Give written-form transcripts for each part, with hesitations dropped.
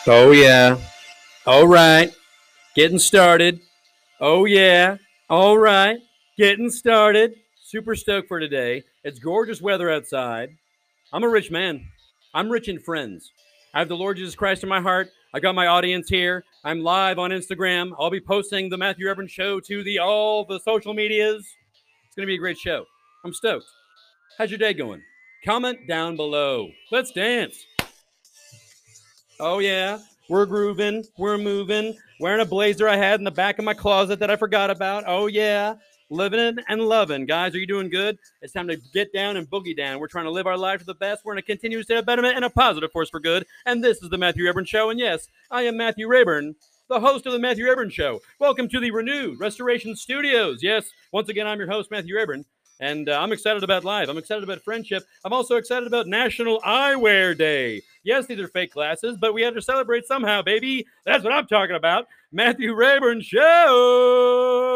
Oh, yeah. All right. Getting started. Oh, yeah. All right. Getting started. Super stoked for today. It's gorgeous weather outside. I'm a rich man. I'm rich in friends. I have the Lord Jesus Christ in my heart. I got my audience here. I'm live on Instagram. I'll be posting the Matthew Reverend Show to all the social medias. It's going to be a great show. I'm stoked. How's your day going? Comment down below. Let's dance. Oh, yeah. We're grooving. We're moving. Wearing a blazer I had in the back of my closet that I forgot about. Oh, yeah. Living and loving. Guys, are you doing good? It's time to get down and boogie down. We're trying to live our life to the best. We're in a continuous state of betterment and a positive force for good. And this is the Matthew Rayburn Show. And yes, I am Matthew Rayburn, the host of the Matthew Rayburn Show. Welcome to the Renewed Restoration Studios. Yes, once again, I'm your host, Matthew Rayburn. And I'm excited about life. I'm excited about friendship. I'm also excited about National Eyewear Day. Yes, these are fake glasses, but we have to celebrate somehow, baby. That's what I'm talking about. Matthew Rayburn Show.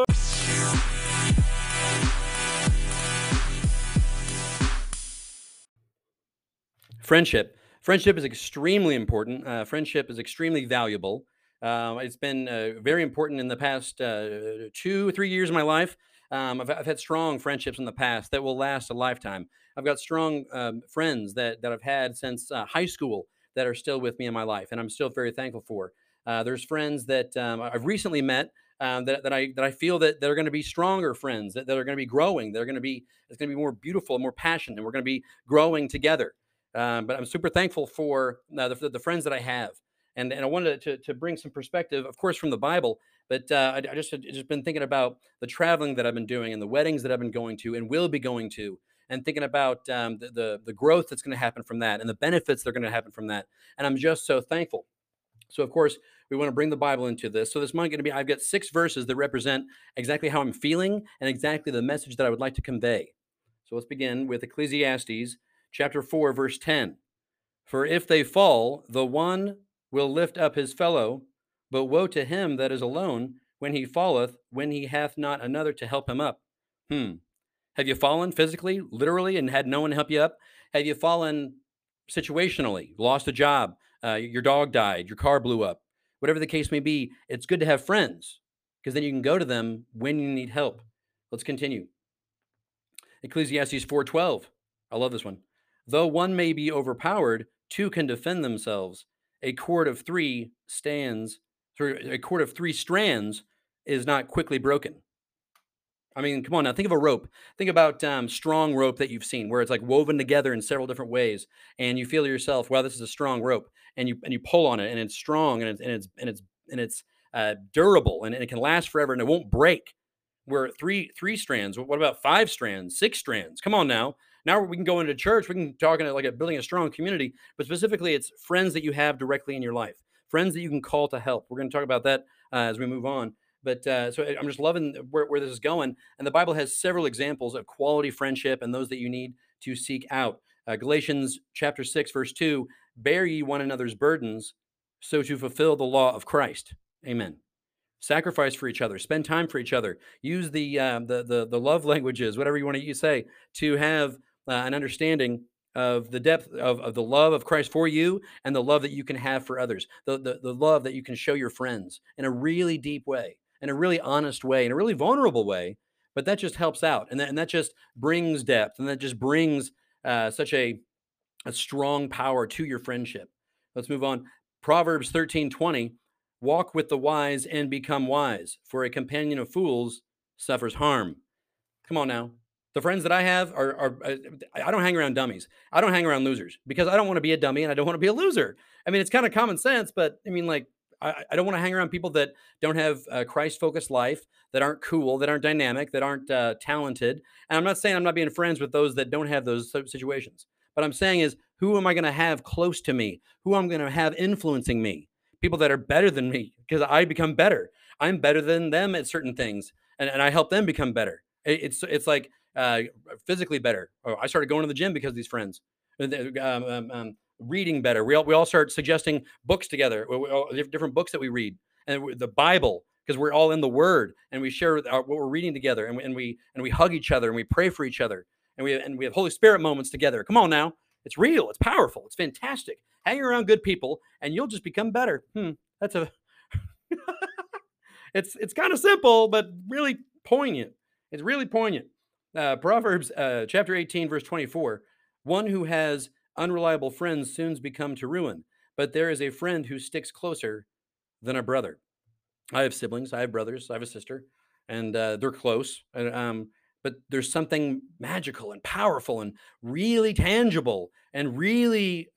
Friendship. Friendship is extremely important. Friendship is extremely valuable. It's been very important in the past 2 or 3 years of my life. I've had strong friendships in the past that will last a lifetime. I've got strong friends that I've had since high school that are still with me in my life, and I'm still very thankful for. There's friends that I've recently met that I feel that are going to be stronger friends, that are going to be growing. It's going to be more beautiful, more passionate, and we're going to be growing together. But I'm super thankful for the friends that I have. And I wanted to bring some perspective, of course, from the Bible. But I just been thinking about the traveling that I've been doing and the weddings that I've been going to and will be going to, and thinking about the growth that's going to happen from that and the benefits that are going to happen from that. And I'm just so thankful. So, of course, we want to bring the Bible into this. So, this might going to be, I've got 6 verses that represent exactly how I'm feeling and exactly the message that I would like to convey. So, let's begin with Ecclesiastes chapter 4, verse 10. For if they fall, the one will lift up his fellow, but woe to him that is alone when he falleth, when he hath not another to help him up. Have you fallen physically, literally, and had no one to help you up? Have you fallen situationally, lost a job, your dog died, your car blew up? Whatever the case may be, it's good to have friends because then you can go to them when you need help. Let's continue. Ecclesiastes 4:12. I love this one. Though one may be overpowered, two can defend themselves. A cord of three stands, a cord of 3 strands is not quickly broken. I mean, come on now. Think of a rope. Think about strong rope that you've seen, where it's like woven together in several different ways, and you feel to yourself, "Wow, this is a strong rope." And you pull on it, and it's strong, and it's durable, and it can last forever, and it won't break. Where three strands. What about 5 strands, 6 strands? Come on now. Now we can go into church. We can talk into like building a strong community, but specifically, it's friends that you have directly in your life, friends that you can call to help. We're going to talk about that as we move on. But so I'm just loving where this is going. And the Bible has several examples of quality friendship and those that you need to seek out. Galatians chapter 6, verse 2, bear ye one another's burdens so to fulfill the law of Christ. Amen. Sacrifice for each other, spend time for each other, use the love languages, whatever you want to say, to have an understanding of the depth of the love of Christ for you and the love that you can have for others, the love that you can show your friends in a really deep way, in a really honest way, in a really vulnerable way. But that just helps out, and that just brings depth, and that just brings such a strong power to your friendship. Let's move on. Proverbs 13:20. Walk with the wise and become wise, for a companion of fools suffers harm. Come on now. The friends that I have I don't hang around dummies. I don't hang around losers because I don't want to be a dummy and I don't want to be a loser. I mean, it's kind of common sense, but I mean, like, I don't want to hang around people that don't have a Christ focused life, that aren't cool, that aren't dynamic, that aren't talented. And I'm not saying I'm not being friends with those that don't have those situations. But I'm saying is, who am I going to have close to me? Who I'm going to have influencing me? People that are better than me because I become better. I'm better than them at certain things, and I help them become better. It's like physically better. Oh, I started going to the gym because of these friends. Reading better. We all start suggesting books together. Different books that we read, and the Bible, because we're all in the Word, and we share what we're reading together, and we hug each other, and we pray for each other, and we have Holy Spirit moments together. Come on now, It's real. It's powerful. It's fantastic. Hang around good people, and you'll just become better. That's a. It's kind of simple, but really poignant. It's really poignant. Proverbs chapter 18, verse 24. One who has unreliable friends soon become to ruin, but there is a friend who sticks closer than a brother. I have siblings. I have brothers. I have a sister, and they're close. But there's something magical and powerful and really tangible and really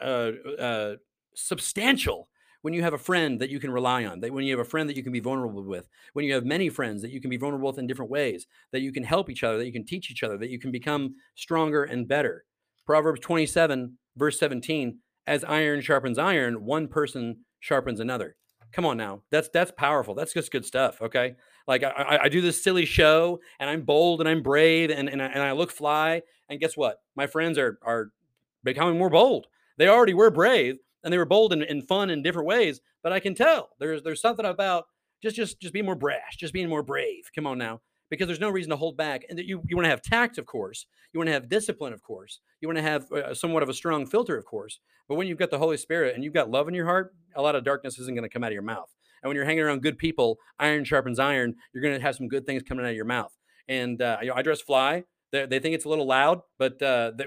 substantial when you have a friend that you can rely on. That when you have a friend that you can be vulnerable with. When you have many friends that you can be vulnerable with in different ways. That you can help each other. That you can teach each other. That you can become stronger and better. Proverbs 27, verse 17. As iron sharpens iron, one person sharpens another. Come on now. That's powerful. That's just good stuff. Okay. Like I do this silly show and I'm bold and I'm brave and I look fly. And guess what? My friends are becoming more bold. They already were brave and they were bold in fun in different ways. But I can tell there's something about just being more brash, just being more brave. Come on now. Because there's no reason to hold back. And that you want to have tact, of course. You want to have discipline, of course. You want to have somewhat of a strong filter, of course. But when you've got the Holy Spirit and you've got love in your heart, a lot of darkness isn't going to come out of your mouth. And when you're hanging around good people, iron sharpens iron, you're going to have some good things coming out of your mouth. And I dress fly. They think it's a little loud, but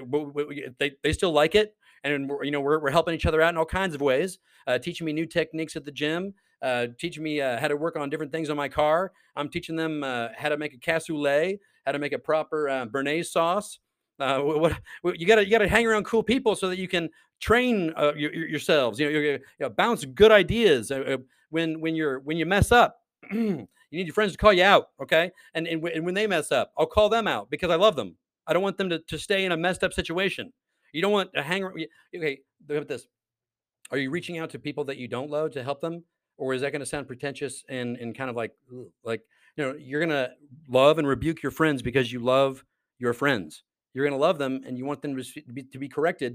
they still like it. And we're helping each other out in all kinds of ways, teaching me new techniques at the gym, teaching me how to work on different things on my car. I'm teaching them how to make a cassoulet, how to make a proper béarnaise sauce. You gotta hang around cool people so that you can train yourselves. Bounce good ideas when you mess up. You need your friends to call you out, okay? And when they mess up, I'll call them out because I love them. I don't want them to stay in a messed up situation. You don't want to hang around. Okay, look at this. Are you reaching out to people that you don't love to help them? Or is that going to sound pretentious and kind of like, you're going to love and rebuke your friends because you love your friends. You're going to love them and you want them to be corrected.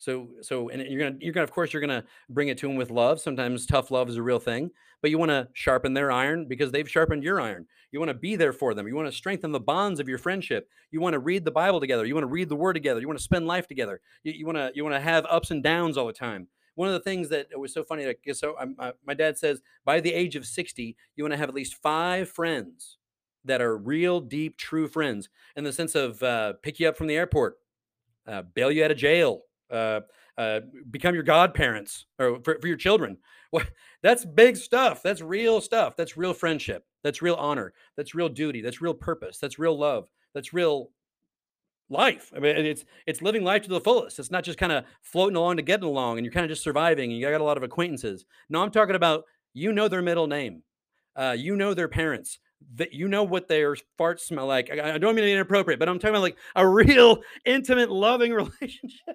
And of course, you're going to bring it to them with love. Sometimes tough love is a real thing, but you want to sharpen their iron because they've sharpened your iron. You want to be there for them. You want to strengthen the bonds of your friendship. You want to read the Bible together. You want to read the Word together. You want to spend life together. You want to have ups and downs all the time. One of the things that was so funny, my dad says by the age of 60, you want to have at least 5 friends that are real, deep, true friends in the sense of pick you up from the airport, bail you out of jail, become your godparents or for your children. Well, that's big stuff. That's real stuff. That's real friendship. That's real honor. That's real duty. That's real purpose. That's real love. That's real life. I mean, it's living life to the fullest. It's not just kind of floating along to getting along and you're kind of just surviving and you got a lot of acquaintances. No, I'm talking about their middle name. Their parents. That what their farts smell like. I don't mean to be inappropriate, but I'm talking about like a real intimate, loving relationship.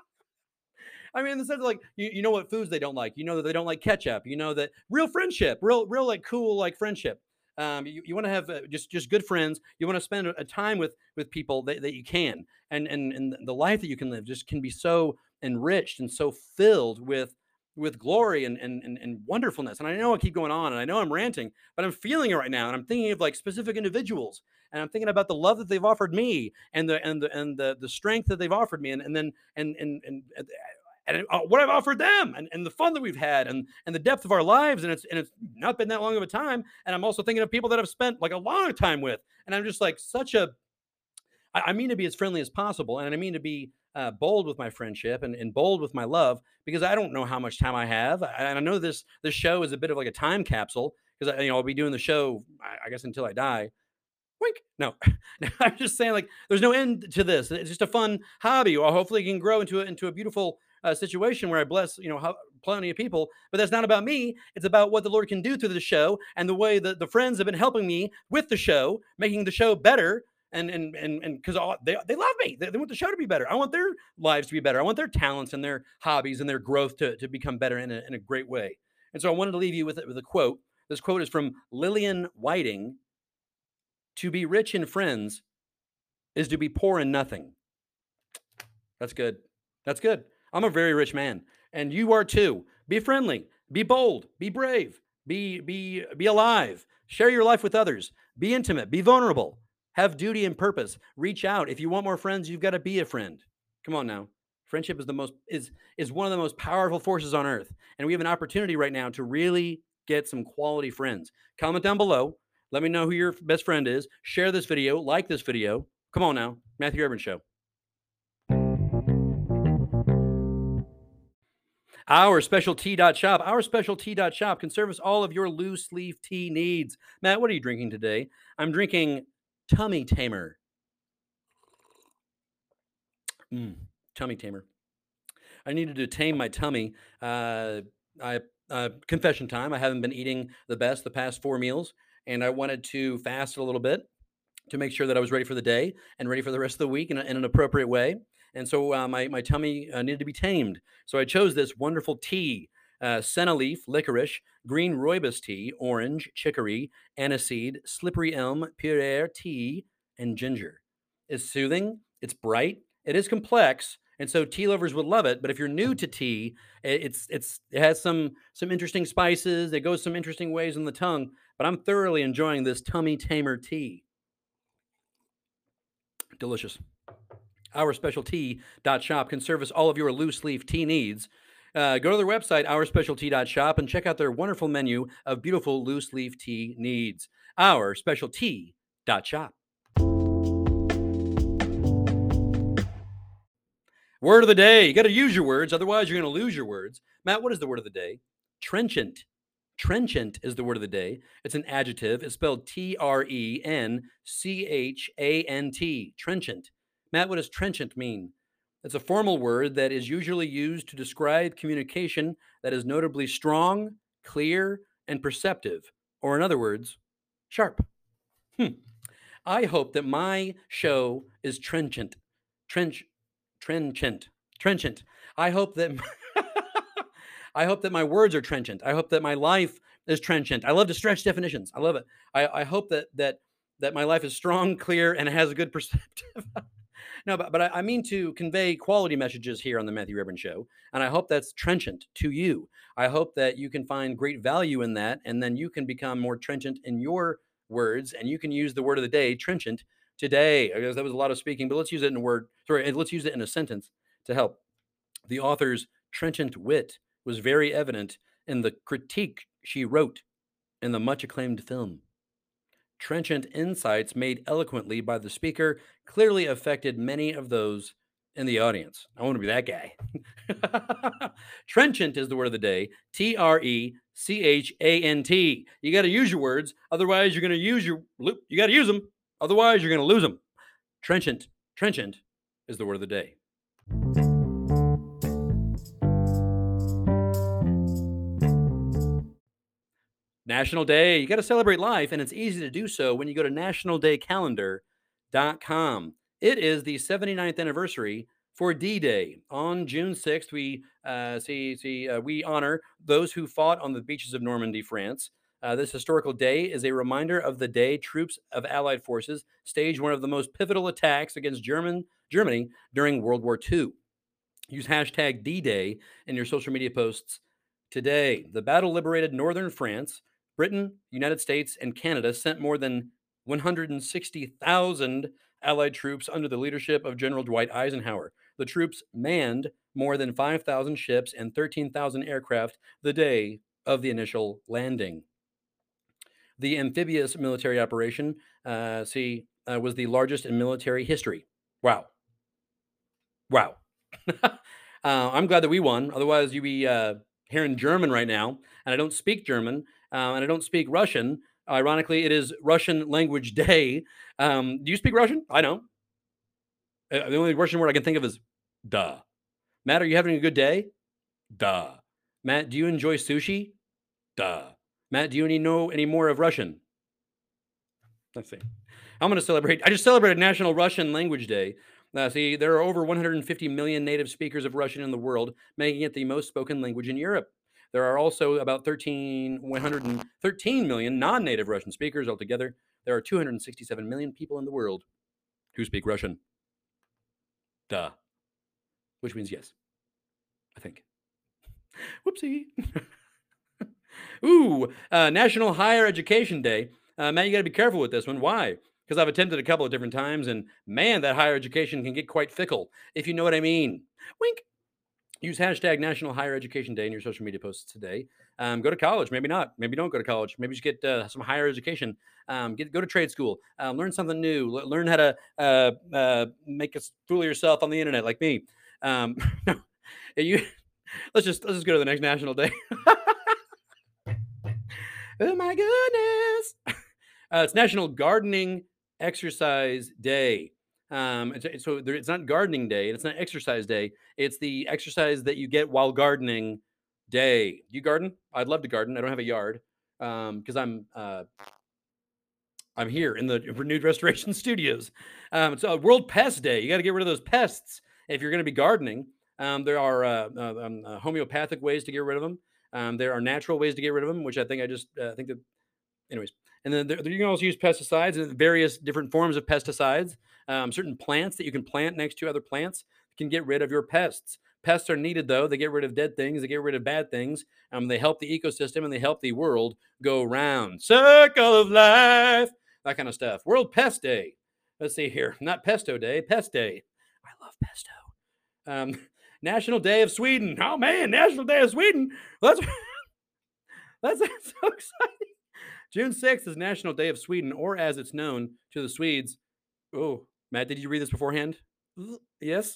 I mean, in the sense of like you know what foods they don't like. You know that they don't like ketchup. You know that real friendship, real like cool like friendship. You want to have just good friends. You want to spend a time with people that you can, and the life that you can live just can be so enriched and so filled with glory and wonderfulness. And I know I keep going on, and I know I'm ranting, but I'm feeling it right now, and I'm thinking of like specific individuals, and I'm thinking about the love that they've offered me, and the strength that they've offered me, and then and what I've offered them and the fun that we've had and the depth of our lives. And it's not been that long of a time. And I'm also thinking of people that I've spent like a long time with. And I'm just like I mean to be as friendly as possible. And I mean to be bold with my friendship and bold with my love because I don't know how much time I have. And I know this show is a bit of like a time capsule because I'll be doing the show, I guess, until I die. Wink. No, I'm just saying like there's no end to this. It's just a fun hobby. Or hopefully it can grow into a beautiful situation where I bless plenty of people. But that's not about me. It's about what the Lord can do through the show and the way that the friends have been helping me with the show, making the show better. And because they love me, they want the show to be better. I want their lives to be better. I want their talents and their hobbies and their growth to become better in a great way. And so I wanted to leave you with a quote. This quote is from Lillian Whiting. To be rich in friends is to be poor in nothing. That's good. That's good. I'm a very rich man, and you are too. Be friendly, be bold, be brave, be alive. Share your life with others. Be intimate, be vulnerable. Have duty and purpose. Reach out. If you want more friends, you've got to be a friend. Come on now. Friendship is one of the most powerful forces on earth, and we have an opportunity right now to really get some quality friends. Comment down below. Let me know who your best friend is. Share this video. Like this video. Come on now, Matthew Urban Show. Our Special Tea.shop. Our Special Tea.shop can service all of your loose leaf tea needs. Matt, what are you drinking today? I'm drinking Tummy Tamer. Tummy Tamer. I needed to tame my tummy. I confession time. I haven't been eating the best the past 4 meals, and I wanted to fast a little bit to make sure that I was ready for the day and ready for the rest of the week in an appropriate way. And so my tummy needed to be tamed. So I chose this wonderful tea: senna leaf, licorice, green rooibos tea, orange, chicory, aniseed, slippery elm, pu'er tea, and ginger. It's soothing. It's bright. It is complex, and so tea lovers would love it. But if you're new to tea, it has some interesting spices. It goes some interesting ways in the tongue. But I'm thoroughly enjoying this tummy tamer tea. Delicious. Our Special Tea.shop can service all of your loose leaf tea needs. Go to their website, OurSpecialTea.shop, and check out their wonderful menu of beautiful loose leaf tea needs. Our Special Tea.shop. Word of the day. You got to use your words, otherwise you're going to lose your words. Matt, what is the word of the day? Trenchant. Trenchant is the word of the day. It's an adjective. It's spelled Trenchant. Trenchant. Matt, what does trenchant mean? It's a formal word that is usually used to describe communication that is notably strong, clear, and perceptive. Or in other words, sharp. I hope that my show is trenchant. Trenchant. I hope that I hope that my words are trenchant. I hope that my life is trenchant. I love to stretch definitions. I love it. I hope that my life is strong, clear, and it has a good perspective. No, but I mean to convey quality messages here on the Matthew Urban Show, and I hope that's trenchant to you. I hope that you can find great value in that, and then you can become more trenchant in your words, and you can use the word of the day, trenchant, today. I guess that was a lot of speaking, but let's use it in a word. Sorry, let's use it in a sentence to help. The author's trenchant wit was very evident in the critique she wrote in the much acclaimed film. Trenchant insights made eloquently by the speaker clearly affected many of those in the audience. I want to be that guy. Trenchant is the word of the day. Trenchant. You got to use your words, otherwise you're going to you got to use them, otherwise you're going to lose them. Trenchant is the word of the day. National Day. You got to celebrate life, and it's easy to do so when you go to nationaldaycalendar.com. It is the 79th anniversary for D-Day. On June 6th, we we honor those who fought on the beaches of Normandy, France. This historical day is a reminder of the day troops of Allied forces staged one of the most pivotal attacks against Germany during World War II. Use hashtag D-Day in your social media posts today. The battle liberated northern France. Britain, United States, and Canada sent more than 160,000 Allied troops under the leadership of General Dwight Eisenhower. The troops manned more than 5,000 ships and 13,000 aircraft the day of the initial landing. The amphibious military operation, was the largest in military history. Wow. I'm glad that we won. Otherwise, you'd be hearing German right now, and I don't speak German, and I don't speak Russian. Ironically, it is Russian Language Day. Do you speak Russian? I don't. The only Russian word I can think of is duh. Matt, are you having a good day? Duh. Matt, do you enjoy sushi? Duh. Matt, do you know any more of Russian? Let's see. I'm going to celebrate. I just celebrated National Russian Language Day. There are over 150 million native speakers of Russian in the world, making it the most spoken language in Europe. There are also about 113 million non-native Russian speakers altogether. There are 267 million people in the world who speak Russian. Duh. Which means yes, I think. Whoopsie. Ooh, National Higher Education Day. Matt, you got to be careful with this one. Why? because I've attempted a couple of different times, and man, that higher education can get quite fickle, if you know what I mean. Wink. Use hashtag National Higher Education Day in your social media posts today. Go to college, maybe not. Maybe don't go to college. Maybe just get some higher education. Go to trade school. Learn something new. Learn how to make a fool of yourself on the internet, like me. You let's just go to the next National Day. Oh my goodness! It's National Gardening Exercise Day. It's not gardening day, and it's not exercise day. It's the exercise that you get while gardening day. Do you garden? I'd love to garden. I don't have a yard because I'm here in the Renewed Restoration Studios. It's World Pest Day. You got to get rid of those pests if you're going to be gardening. There are homeopathic ways to get rid of them. There are natural ways to get rid of them, which I think think that, anyways. And then you can also use pesticides and various different forms of pesticides. Certain plants that you can plant next to other plants can get rid of your pests. Pests are needed, though. They get rid of dead things. They get rid of bad things. They help the ecosystem and they help the world go round. Circle of life. That kind of stuff. World Pest Day. Let's see here. Not Pesto Day. Pest Day. I love pesto. National Day of Sweden. Oh, man. National Day of Sweden. That's so exciting. June 6th is National Day of Sweden, or as it's known to the Swedes. Oh, Matt, did you read this beforehand? Yes?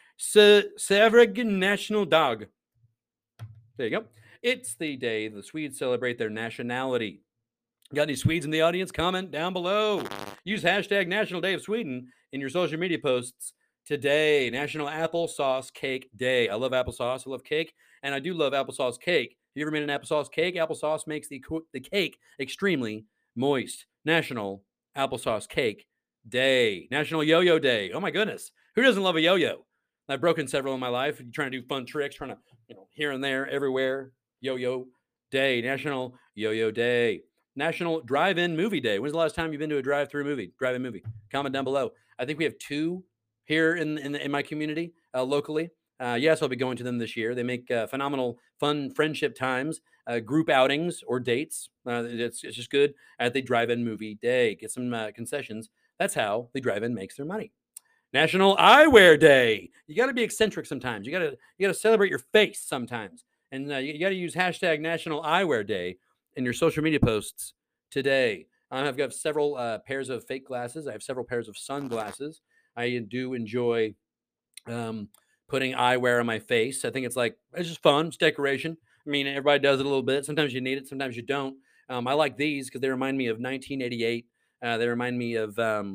Sveriges National Dag. There you go. It's the day the Swedes celebrate their nationality. Got any Swedes in the audience? Comment down below. Use hashtag National Day of Sweden in your social media posts today. National Applesauce Cake Day. I love applesauce. I love cake. And I do love applesauce cake. Have you ever made an applesauce cake? Applesauce makes the cake extremely moist. National Applesauce Cake Day. National Yo-Yo Day. Oh my goodness. Who doesn't love a yo-yo? I've broken several in my life. Trying to do fun tricks, trying to, here and there, everywhere. Yo-Yo Day. National Yo-Yo Day. National Drive-In Movie Day. When's the last time you've been to a drive-in movie? Comment down below. I think we have two here in my community locally. Yes, I'll be going to them this year. They make phenomenal, fun friendship times, group outings or dates. It's just good at the Drive-In Movie Day. Get some concessions. That's how the drive-in makes their money. National Eyewear Day. You got to be eccentric sometimes. You got to celebrate your face sometimes, and you got to use hashtag National Eyewear Day in your social media posts today. I've got several pairs of fake glasses. I have several pairs of sunglasses. I do enjoy putting eyewear on my face. I think it's just fun. It's decoration. I mean, everybody does it a little bit. Sometimes you need it. Sometimes you don't. I like these because they remind me of 1988. They remind me of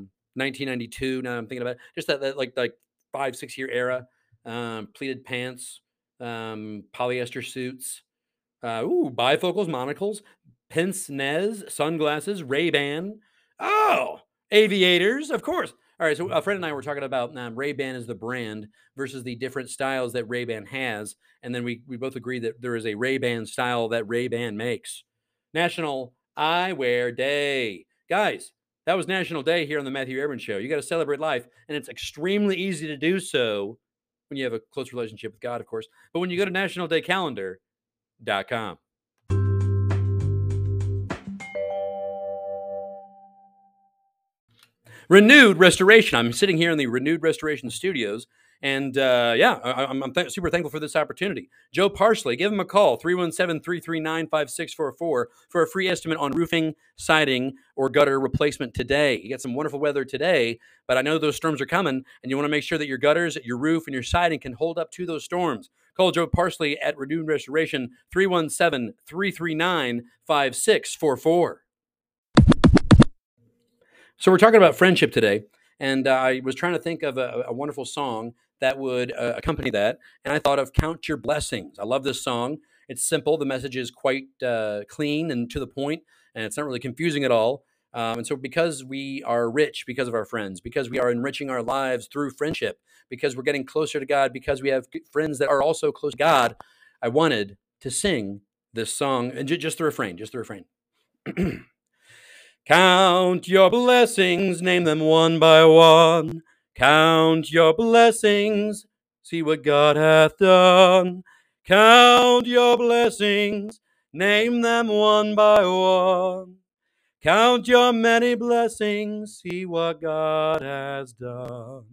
1992. Now I'm thinking about it. Just that like 5-6 year era. Pleated pants, polyester suits. Bifocals, monocles, pince-nez, sunglasses, Ray-Ban. Oh, aviators, of course. All right, so a friend and I were talking about Ray-Ban as the brand versus the different styles that Ray-Ban has, and then we both agreed that there is a Ray-Ban style that Ray-Ban makes. National Eyewear Day. Guys, that was National Day here on the Matthew Airman Show. You got to celebrate life, and it's extremely easy to do so when you have a close relationship with God, of course. But when you go to nationaldaycalendar.com. Renewed Restoration. I'm sitting here in the Renewed Restoration Studios, and I'm super thankful for this opportunity. Joe Parsley, give him a call, 317-339-5644 for a free estimate on roofing, siding, or gutter replacement today. You got some wonderful weather today, but I know those storms are coming, and you want to make sure that your gutters, your roof, and your siding can hold up to those storms. Call Joe Parsley at Renewed Restoration, 317-339-5644. So we're talking about friendship today, and I was trying to think of a wonderful song that would accompany that, and I thought of Count Your Blessings. I love this song. It's simple. The message is quite clean and to the point, and it's not really confusing at all. And so because we are rich because of our friends, because we are enriching our lives through friendship, because we're getting closer to God, because we have friends that are also close to God, I wanted to sing this song, and just the refrain, Count your blessings, name them one by one. Count your blessings, see what God hath done. Count your blessings, name them one by one. Count your many blessings, see what God has done.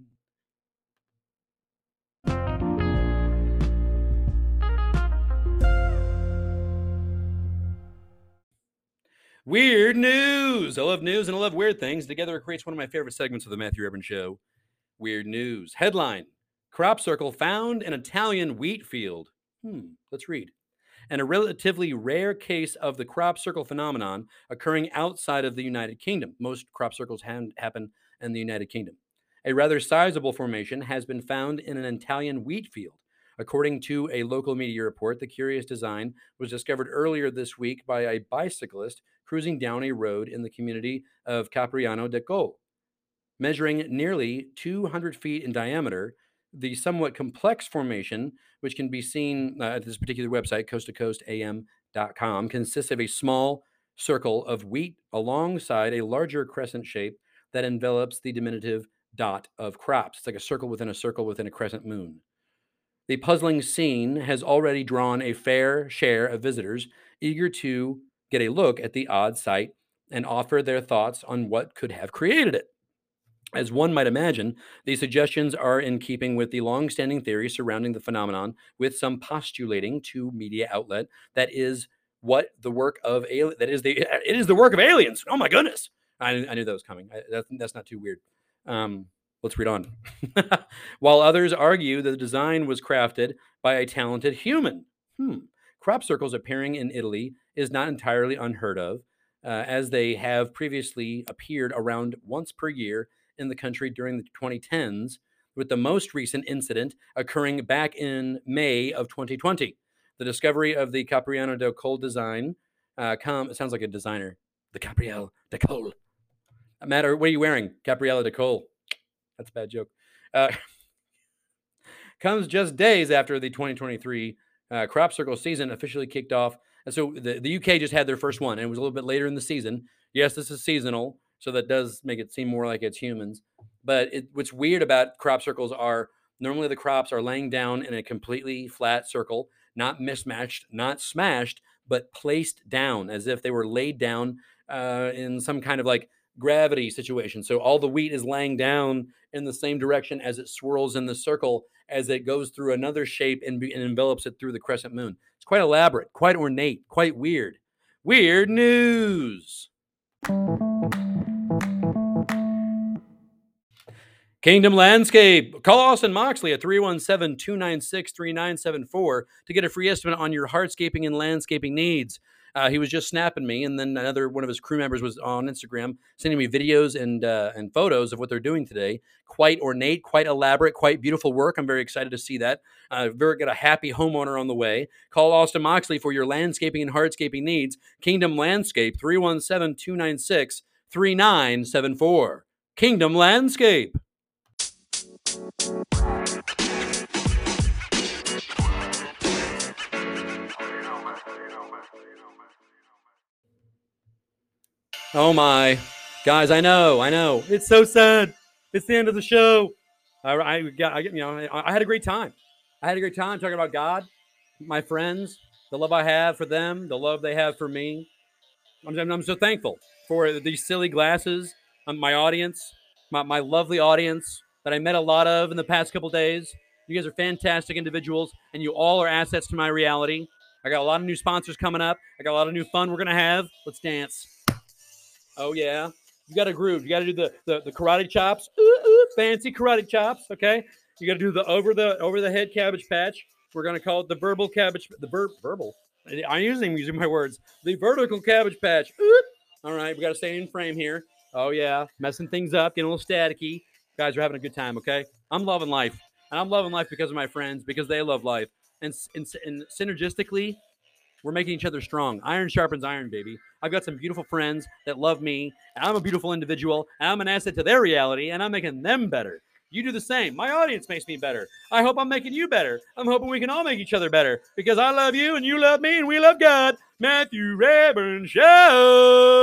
Weird news. I love news and I love weird things. Together it creates one of my favorite segments of the Matthew Revern Show. Weird news. Headline: Crop circle found in Italian wheat field. Let's read. And a relatively rare case of the crop circle phenomenon occurring outside of the United Kingdom. Most crop circles happen in the United Kingdom. A rather sizable formation has been found in an Italian wheat field. According to a local media report, the curious design was discovered earlier this week by a bicyclist cruising down a road in the community of Capriano de Col. Measuring nearly 200 feet in diameter, the somewhat complex formation, which can be seen at this particular website, coasttocoastam.com, consists of a small circle of wheat alongside a larger crescent shape that envelops the diminutive dot of crops. It's like a circle within a crescent moon. The puzzling scene has already drawn a fair share of visitors eager to get a look at the odd sight and offer their thoughts on what could have created it. As one might imagine, these suggestions are in keeping with the long-standing theory surrounding the phenomenon, with some postulating to media outlet that it is the work of aliens. Oh my goodness! I knew that was coming. That's not too weird. Let's read on. While others argue that the design was crafted by a talented human. Crop circles appearing in Italy is not entirely unheard of, as they have previously appeared around once per year in the country during the 2010s, with the most recent incident occurring back in May of 2020. The discovery of the Capriano de Col design, it sounds like a designer, the Capriel de Col. Matter, what are you wearing? Capriella de Col. That's a bad joke. Comes just days after the 2023 crop circle season officially kicked off. And so the UK just had their first one, and it was a little bit later in the season. Yes, this is seasonal, so that does make it seem more like it's humans. But what's weird about crop circles are normally the crops are laying down in a completely flat circle, not mismatched, not smashed, but placed down as if they were laid down in some kind of like gravity situation. So all the wheat is laying down in the same direction as it swirls in the circle as it goes through another shape and envelops it through the crescent moon. It's quite elaborate, quite ornate, quite weird. Weird news. Kingdom Landscape. Call Austin Moxley at 317-296-3974 to get a free estimate on your hardscaping and landscaping needs. He was just snapping me, and then another one of his crew members was on Instagram sending me videos and photos of what they're doing today. Quite ornate, quite elaborate, quite beautiful work. I'm very excited to see that. Got a happy homeowner on the way. Call Austin Moxley for your landscaping and hardscaping needs. Kingdom Landscape, 317-296-3974. Kingdom Landscape. Oh my, guys! I know. It's so sad. It's the end of the show. I had a great time. I had a great time talking about God, my friends, the love I have for them, the love they have for me. I'm so thankful for these silly glasses, my audience, my lovely audience that I met a lot of in the past couple days. You guys are fantastic individuals, and you all are assets to my reality. I got a lot of new sponsors coming up. I got a lot of new fun we're going to have. Let's dance. Oh, yeah. You got to groove. You got to do the karate chops. Fancy karate chops, okay? You got to do the over the head cabbage patch. We're going to call it the verbal cabbage. Verbal. I'm using my words. The vertical cabbage patch. All right, we got to stay in frame here. Oh, yeah. Messing things up, getting a little staticky. Guys are having a good time, okay? I'm loving life. And I'm loving life because of my friends, because they love life. And synergistically, we're making each other strong. Iron sharpens iron, baby. I've got some beautiful friends that love me, and I'm a beautiful individual, and I'm an asset to their reality, and I'm making them better. You do the same. My audience makes me better. I hope I'm making you better. I'm hoping we can all make each other better, because I love you, and you love me, and we love God. Matthew Revern Show.